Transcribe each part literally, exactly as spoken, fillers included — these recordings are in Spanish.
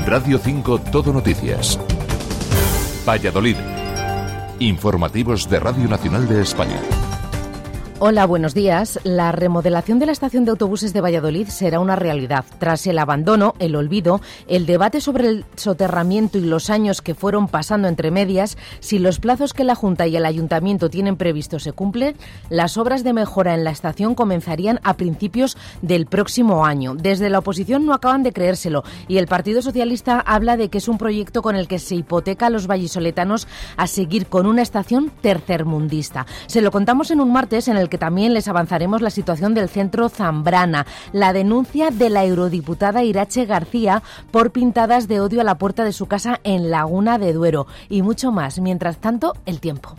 Radio cinco Todo Noticias. Valladolid. Informativos de Radio Nacional de España. Hola, buenos días. La remodelación de la estación de autobuses de Valladolid será una realidad. Tras el abandono, el olvido, el debate sobre el soterramiento y los años que fueron pasando entre medias, si los plazos que la Junta y el Ayuntamiento tienen previstos se cumplen, las obras de mejora en la estación comenzarían a principios del próximo año. Desde la oposición no acaban de creérselo y el Partido Socialista habla de que es un proyecto con el que se hipoteca a los vallisoletanos a seguir con una estación tercermundista. Se lo contamos en un martes en el que también les avanzaremos la situación del centro Zambrana, la denuncia de la eurodiputada Irache García por pintadas de odio a la puerta de su casa en Laguna de Duero y mucho más. Mientras tanto, el tiempo.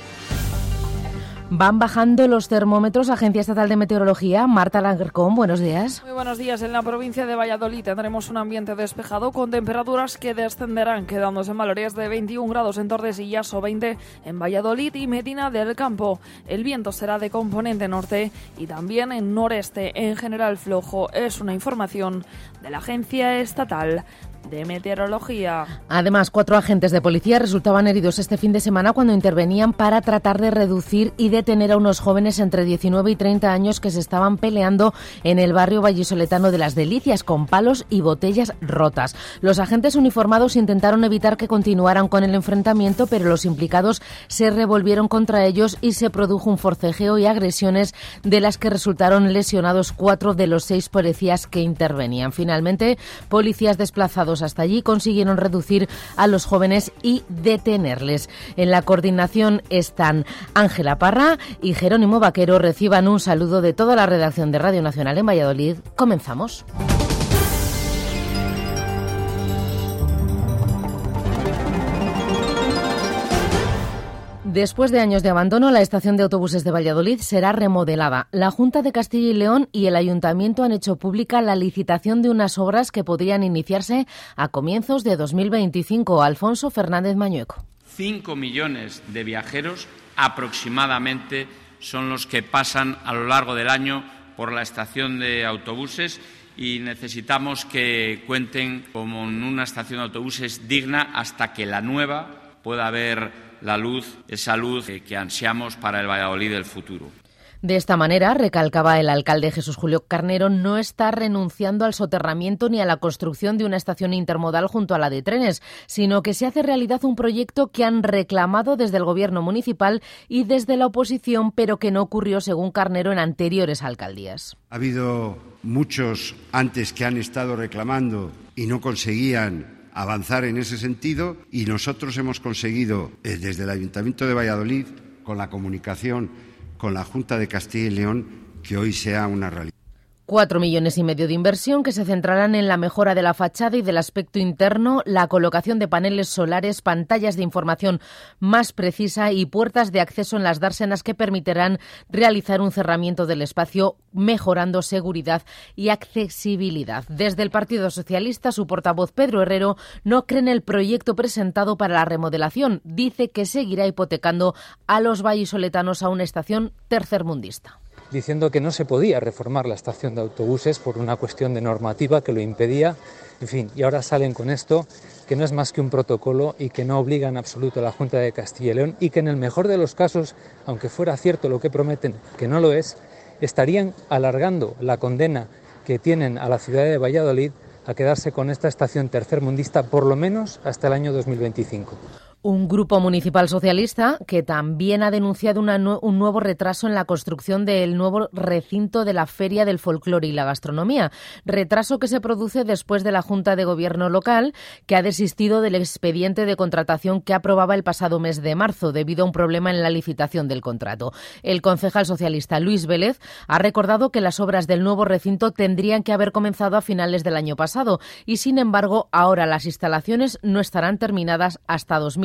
Van bajando los termómetros. Agencia Estatal de Meteorología, Marta Langercón, buenos días. Muy buenos días. En la provincia de Valladolid tendremos un ambiente despejado con temperaturas que descenderán, quedándose en valores de veintiún grados en Tordesillas o veinte en Valladolid y Medina del Campo. El viento será de componente norte y también en noreste, en general flojo. Es una información de la Agencia Estatal de Meteorología. Además, cuatro agentes de policía resultaban heridos este fin de semana cuando intervenían para tratar de reducir y detener a unos jóvenes entre diecinueve y treinta años que se estaban peleando en el barrio vallisoletano de Las Delicias con palos y botellas rotas. Los agentes uniformados intentaron evitar que continuaran con el enfrentamiento, pero los implicados se revolvieron contra ellos y se produjo un forcejeo y agresiones de las que resultaron lesionados cuatro de los seis policías que intervenían. Finalmente, policías desplazados hasta allí consiguieron reducir a los jóvenes y detenerles. En la coordinación están Ángela Parra y Jerónimo Vaquero. Reciban un saludo de toda la redacción de Radio Nacional en Valladolid. Comenzamos. Después de años de abandono, la estación de autobuses de Valladolid será remodelada. La Junta de Castilla y León y el Ayuntamiento han hecho pública la licitación de unas obras que podrían iniciarse a comienzos de dos mil veinticinco. Alfonso Fernández Mañueco. Cinco millones de viajeros aproximadamente son los que pasan a lo largo del año por la estación de autobuses y necesitamos que cuenten con una estación de autobuses digna hasta que la nueva pueda ver la luz, esa luz que ansiamos para el Valladolid del futuro. De esta manera, recalcaba el alcalde Jesús Julio Carnero, no está renunciando al soterramiento ni a la construcción de una estación intermodal junto a la de trenes, sino que se hace realidad un proyecto que han reclamado desde el gobierno municipal y desde la oposición, pero que no ocurrió, según Carnero, en anteriores alcaldías. Ha habido muchos antes que han estado reclamando y no conseguían avanzar en ese sentido, y nosotros hemos conseguido eh, desde el Ayuntamiento de Valladolid, con la comunicación con la Junta de Castilla y León, que hoy sea una realidad. Cuatro millones y medio de inversión que se centrarán en la mejora de la fachada y del aspecto interno, la colocación de paneles solares, pantallas de información más precisa y puertas de acceso en las dársenas que permitirán realizar un cerramiento del espacio, mejorando seguridad y accesibilidad. Desde el Partido Socialista, su portavoz Pedro Herrero no cree en el proyecto presentado para la remodelación. Dice que seguirá hipotecando a los vallisoletanos a una estación tercermundista. Diciendo que no se podía reformar la estación de autobuses por una cuestión de normativa que lo impedía, en fin, y ahora salen con esto, que no es más que un protocolo y que no obliga en absoluto a la Junta de Castilla y León y que en el mejor de los casos, aunque fuera cierto lo que prometen, que no lo es, estarían alargando la condena que tienen a la ciudad de Valladolid a quedarse con esta estación tercermundista por lo menos hasta el año dos mil veinticinco. Un grupo municipal socialista que también ha denunciado una nu- un nuevo retraso en la construcción del nuevo recinto de la Feria del Folclore y la Gastronomía. Retraso que se produce después de la Junta de Gobierno local, que ha desistido del expediente de contratación que aprobaba el pasado mes de marzo debido a un problema en la licitación del contrato. El concejal socialista Luis Vélez ha recordado que las obras del nuevo recinto tendrían que haber comenzado a finales del año pasado y, sin embargo, ahora las instalaciones no estarán terminadas hasta dos mil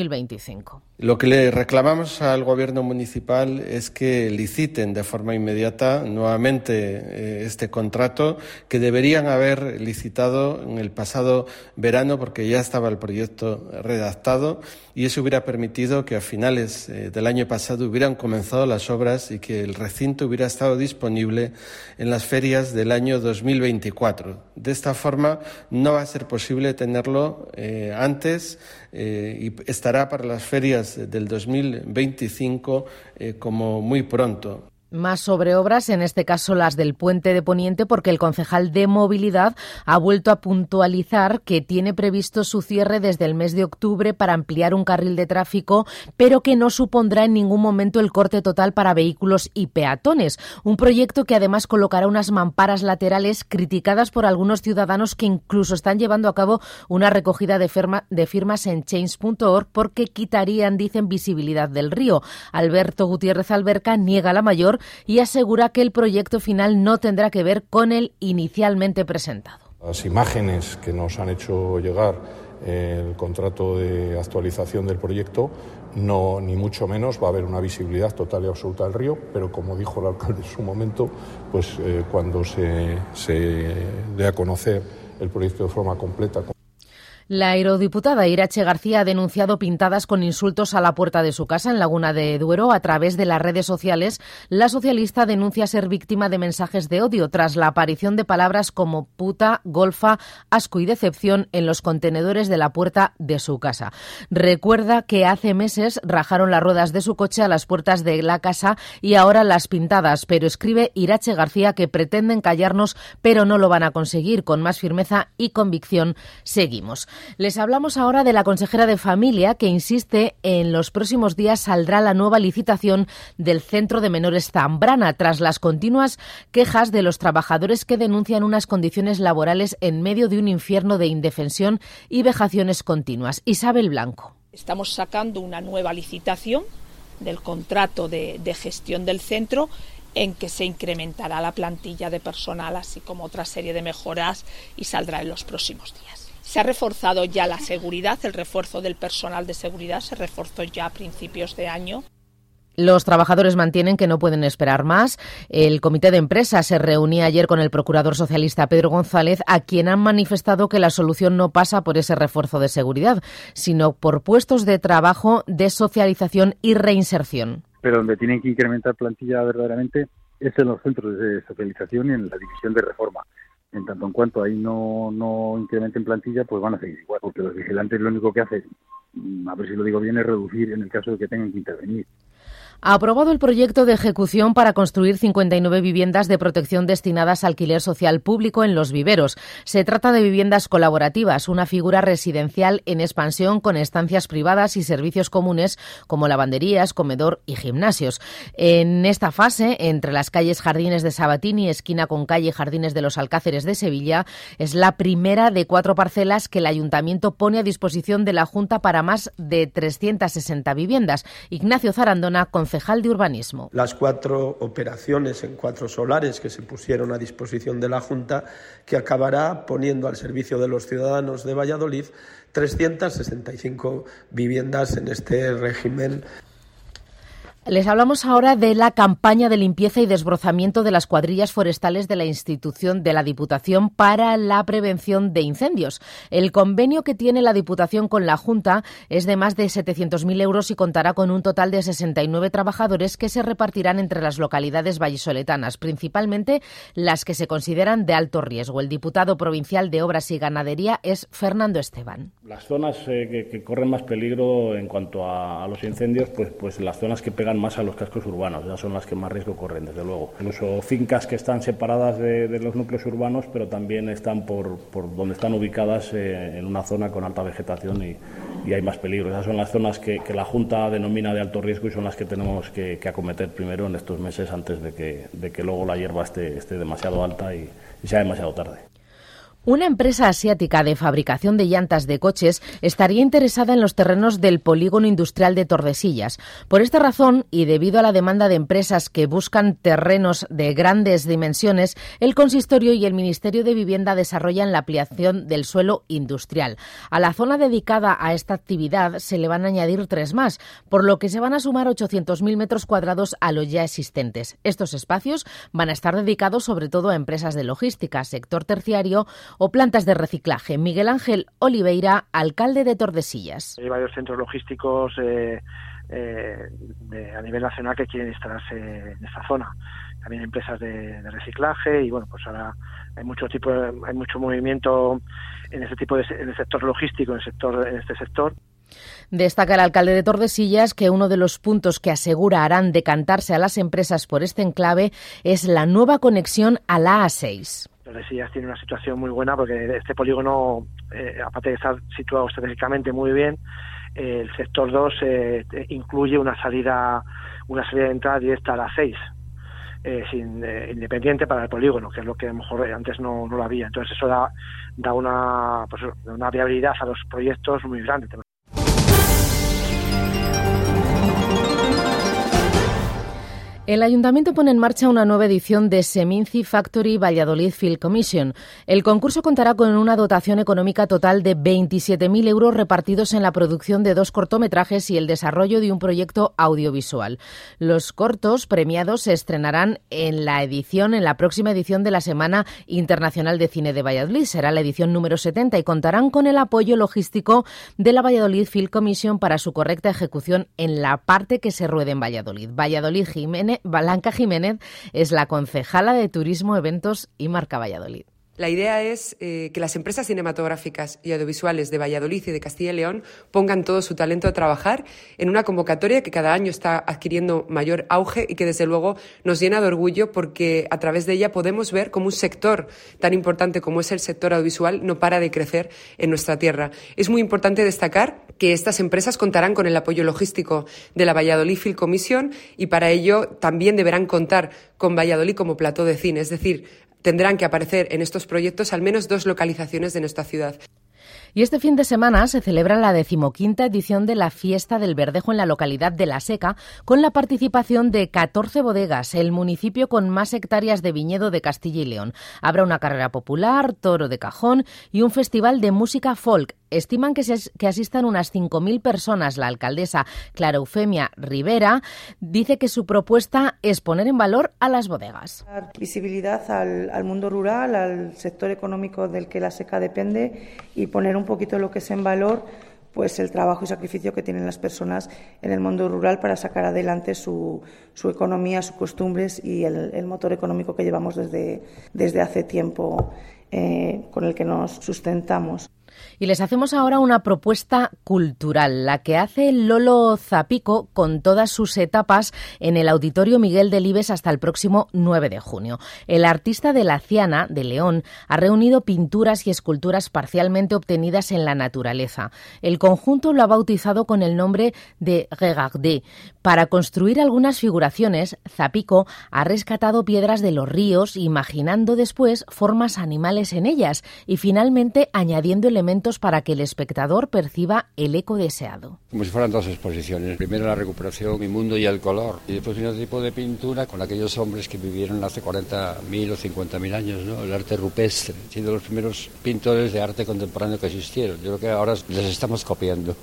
mil veinticinco. Lo que le reclamamos al Gobierno municipal es que liciten de forma inmediata nuevamente eh, este contrato, que deberían haber licitado en el pasado verano porque ya estaba el proyecto redactado, y eso hubiera permitido que a finales eh, del año pasado hubieran comenzado las obras y que el recinto hubiera estado disponible en las ferias del año dos mil veinticuatro. De esta forma no va a ser posible tenerlo eh, antes eh, y estará para las ferias del dos mil veinticinco eh, como muy pronto. Más sobre obras, en este caso las del Puente de Poniente, porque el concejal de Movilidad ha vuelto a puntualizar que tiene previsto su cierre desde el mes de octubre para ampliar un carril de tráfico, pero que no supondrá en ningún momento el corte total para vehículos y peatones. Un proyecto que además colocará unas mamparas laterales criticadas por algunos ciudadanos que incluso están llevando a cabo una recogida de, firma, de firmas en change punto org porque quitarían, dicen, visibilidad del río. Alberto Gutiérrez Alberca niega la mayor y asegura que el proyecto final no tendrá que ver con el inicialmente presentado. Las imágenes que nos han hecho llegar el contrato de actualización del proyecto, no, ni mucho menos va a haber una visibilidad total y absoluta del río, pero como dijo el alcalde en su momento, pues eh, cuando se, se dé a conocer el proyecto de forma completa. La eurodiputada Irache García ha denunciado pintadas con insultos a la puerta de su casa en Laguna de Duero. A través de las redes sociales, la socialista denuncia ser víctima de mensajes de odio tras la aparición de palabras como puta, golfa, asco y decepción en los contenedores de la puerta de su casa. Recuerda que hace meses rajaron las ruedas de su coche a las puertas de la casa y ahora las pintadas, pero escribe Irache García que pretenden callarnos, pero no lo van a conseguir. Con más firmeza y convicción seguimos. Les hablamos ahora de la consejera de Familia, que insiste en los próximos días saldrá la nueva licitación del Centro de Menores Zambrana, tras las continuas quejas de los trabajadores que denuncian unas condiciones laborales en medio de un infierno de indefensión y vejaciones continuas. Isabel Blanco. Estamos sacando una nueva licitación del contrato de, de gestión del centro, en que se incrementará la plantilla de personal, así como otra serie de mejoras, y saldrá en los próximos días. Se ha reforzado ya la seguridad, el refuerzo del personal de seguridad se reforzó ya a principios de año. Los trabajadores mantienen que no pueden esperar más. El comité de empresa se reunía ayer con el procurador socialista Pedro González, a quien han manifestado que la solución no pasa por ese refuerzo de seguridad, sino por puestos de trabajo, de socialización y reinserción. Pero donde tienen que incrementar plantilla verdaderamente es en los centros de socialización y en la división de reforma. En tanto en cuanto ahí no, no incrementen plantilla, pues van a seguir igual, porque los vigilantes lo único que hacen, a ver si lo digo bien, es reducir en el caso de que tengan que intervenir. Ha aprobado el proyecto de ejecución para construir cincuenta y nueve viviendas de protección destinadas a alquiler social público en Los Viveros. Se trata de viviendas colaborativas, una figura residencial en expansión con estancias privadas y servicios comunes como lavanderías, comedor y gimnasios. En esta fase, entre las calles Jardines de Sabatini, esquina con calle Jardines de los Alcáceres de Sevilla, es la primera de cuatro parcelas que el Ayuntamiento pone a disposición de la Junta para más de trescientas sesenta viviendas. Ignacio Zarandona, concejal de Urbanismo. Las cuatro operaciones en cuatro solares que se pusieron a disposición de la Junta, que acabará poniendo al servicio de los ciudadanos de Valladolid trescientas sesenta y cinco viviendas en este régimen. Les hablamos ahora de la campaña de limpieza y desbrozamiento de las cuadrillas forestales de la institución de la Diputación para la prevención de incendios. El convenio que tiene la Diputación con la Junta es de más de setecientos mil euros y contará con un total de sesenta y nueve trabajadores que se repartirán entre las localidades vallisoletanas, principalmente las que se consideran de alto riesgo. El diputado provincial de Obras y Ganadería es Fernando Esteban. Las zonas eh, que, que corren más peligro en cuanto a, a los incendios, pues, pues las zonas que pegan más a los cascos urbanos, ya son las que más riesgo corren, desde luego. Incluso fincas que están separadas de, de los núcleos urbanos, pero también están por, por donde están ubicadas eh, en una zona con alta vegetación y, y hay más peligro. Esas son las zonas que, que la Junta denomina de alto riesgo y son las que tenemos que, que acometer primero en estos meses antes de que, de que luego la hierba esté, esté demasiado alta y, y sea demasiado tarde. Una empresa asiática de fabricación de llantas de coches estaría interesada en los terrenos del polígono industrial de Tordesillas. Por esta razón, y debido a la demanda de empresas que buscan terrenos de grandes dimensiones, el Consistorio y el Ministerio de Vivienda desarrollan la ampliación del suelo industrial. A la zona dedicada a esta actividad se le van a añadir tres más, por lo que se van a sumar ochocientos mil metros cuadrados a los ya existentes. Estos espacios van a estar dedicados sobre todo a empresas de logística, sector terciario o plantas de reciclaje. Miguel Ángel Oliveira, alcalde de Tordesillas. Hay varios centros logísticos eh, eh, de, a nivel nacional que quieren instalarse en esta zona. También empresas de, de reciclaje y bueno, pues ahora hay mucho tipo, hay mucho movimiento en este tipo de en el sector logístico, en el sector, en este sector. Destaca el alcalde de Tordesillas que uno de los puntos que asegura harán decantarse a las empresas por este enclave es la nueva conexión a la A seis. Tordesillas tiene una situación muy buena porque este polígono, eh, aparte de estar situado estratégicamente muy bien, eh, el sector dos eh, incluye una salida una salida de entrada directa a la seis, eh, sin, eh, independiente para el polígono, que es lo que a lo mejor antes no, no lo había. Entonces eso da, da una, pues, una viabilidad a los proyectos muy grande. El Ayuntamiento pone en marcha una nueva edición de Seminci Factory Valladolid Film Commission. El concurso contará con una dotación económica total de veintisiete mil euros repartidos en la producción de dos cortometrajes y el desarrollo de un proyecto audiovisual. Los cortos premiados se estrenarán en la edición, en la próxima edición de la Semana Internacional de Cine de Valladolid. Será la edición número setenta y contarán con el apoyo logístico de la Valladolid Film Commission para su correcta ejecución en la parte que se ruede en Valladolid. Valladolid Jiménez Blanca Jiménez es la concejala de Turismo, Eventos y Marca Valladolid. La idea es eh, que las empresas cinematográficas y audiovisuales de Valladolid y de Castilla y León pongan todo su talento a trabajar en una convocatoria que cada año está adquiriendo mayor auge y que desde luego nos llena de orgullo porque a través de ella podemos ver cómo un sector tan importante como es el sector audiovisual no para de crecer en nuestra tierra. Es muy importante destacar que estas empresas contarán con el apoyo logístico de la Valladolid Film Commission y para ello también deberán contar con Valladolid como plató de cine, es decir, tendrán que aparecer en estos proyectos al menos dos localizaciones de nuestra ciudad. Y este fin de semana se celebra la decimoquinta edición de la Fiesta del Verdejo en la localidad de La Seca, con la participación de catorce bodegas, el municipio con más hectáreas de viñedo de Castilla y León. Habrá una carrera popular, toro de cajón y un festival de música folk. Estiman que, se, que asistan unas cinco mil personas. La alcaldesa Clara Eufemia Rivera dice que su propuesta es poner en valor a las bodegas. Dar visibilidad al, al mundo rural, al sector económico del que La Seca depende y poner un poquito lo que es en valor pues el trabajo y sacrificio que tienen las personas en el mundo rural para sacar adelante su, su economía, sus costumbres y el, el motor económico que llevamos desde, desde hace tiempo eh, con el que nos sustentamos. Y les hacemos ahora una propuesta cultural, la que hace Lolo Zapico con todas sus etapas en el Auditorio Miguel Delibes hasta el próximo nueve de junio. El artista de La Ciana, de León, ha reunido pinturas y esculturas parcialmente obtenidas en la naturaleza. El conjunto lo ha bautizado con el nombre de Regardé. Para construir algunas figuraciones, Zapico ha rescatado piedras de los ríos, imaginando después formas animales en ellas y finalmente añadiendo elementos para que el espectador perciba el eco deseado. Como si fueran dos exposiciones. Primero la recuperación, mi mundo y el color. Y después un tipo de pintura con aquellos hombres que vivieron hace cuarenta mil o cincuenta mil años, ¿no? El arte rupestre, siendo los primeros pintores de arte contemporáneo que existieron. Yo creo que ahora les estamos copiando.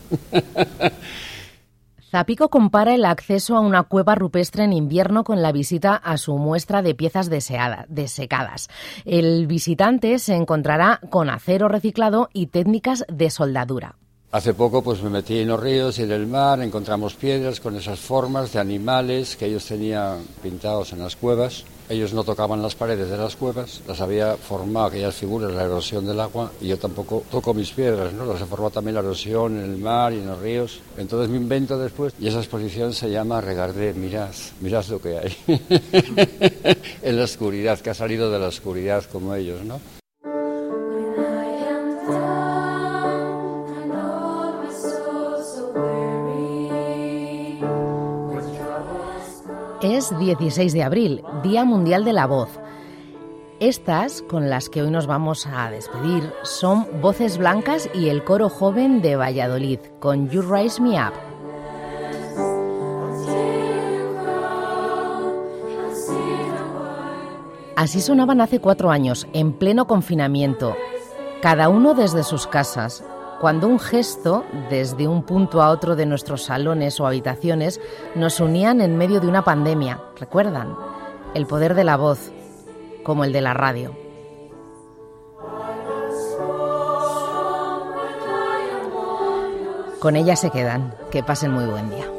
Zapico compara el acceso a una cueva rupestre en invierno con la visita a su muestra de piezas deseada, desecadas. El visitante se encontrará con acero reciclado y técnicas de soldadura. Hace poco pues me metí en los ríos y en el mar, encontramos piedras con esas formas de animales que ellos tenían pintados en las cuevas. Ellos no tocaban las paredes de las cuevas, las había formado aquellas figuras, la erosión del agua, y yo tampoco toco mis piedras, ¿no? Las ha formado también la erosión en el mar y en los ríos. Entonces me invento después, y esa exposición se llama Regardé, mirad, mirad lo que hay. En la oscuridad, que ha salido de la oscuridad como ellos, ¿no? Es dieciséis de abril, Día Mundial de la Voz. Estas, con las que hoy nos vamos a despedir, son Voces Blancas y el Coro Joven de Valladolid, con You Raise Me Up. Así sonaban hace cuatro años, en pleno confinamiento, cada uno desde sus casas, cuando un gesto, desde un punto a otro de nuestros salones o habitaciones, nos unían en medio de una pandemia. ¿Recuerdan? El poder de la voz, como el de la radio. Con ella se quedan. Que pasen muy buen día.